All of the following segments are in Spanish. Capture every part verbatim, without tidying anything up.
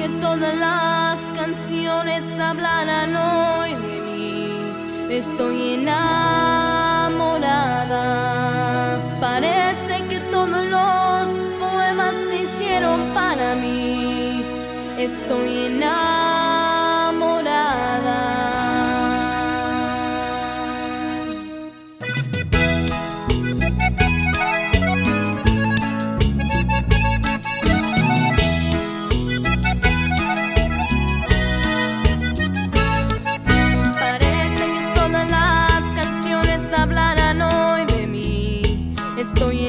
todas las canciones hablarán hoy de mí. Estoy enamorada. Parece que todos los poemas se hicieron para mí. Estoy enamorada. Estoy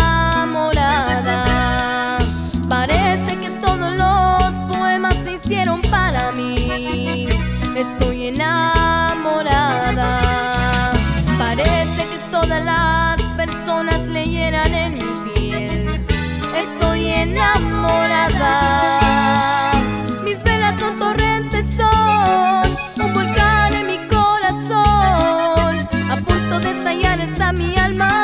enamorada. Parece que todos los poemas se hicieron para mí. Estoy enamorada. Parece que todas las personas leyeran en mi piel. Estoy enamorada. Mis velas son torrentes, son un volcán en mi corazón. A punto de estallar está mi alma.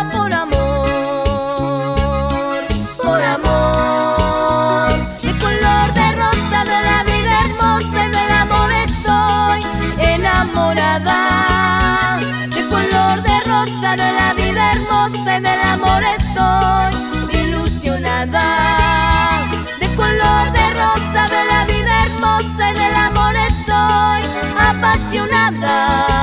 De color de rosa, de la vida hermosa y del amor estoy ilusionada. De color de rosa, de la vida hermosa y del amor estoy apasionada.